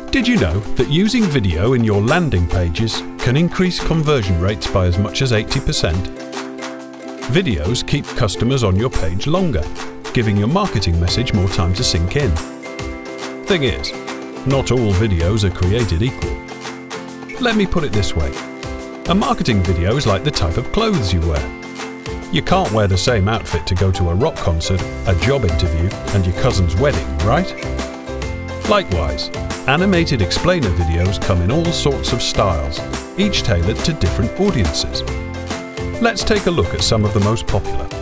Did you know that using video in your landing pages can increase conversion rates by as much as 80%? Videos keep customers on your page longer, giving your marketing message more time to sink in. Thing is, not all videos are created equal. Let me put it this way. A marketing video is like the type of clothes you wear. You can't wear the same outfit to go to a rock concert, a job interview, and your cousin's wedding, right? Likewise, animated explainer videos come in all sorts of styles, each tailored to different audiences. Let's take a look at some of the most popular.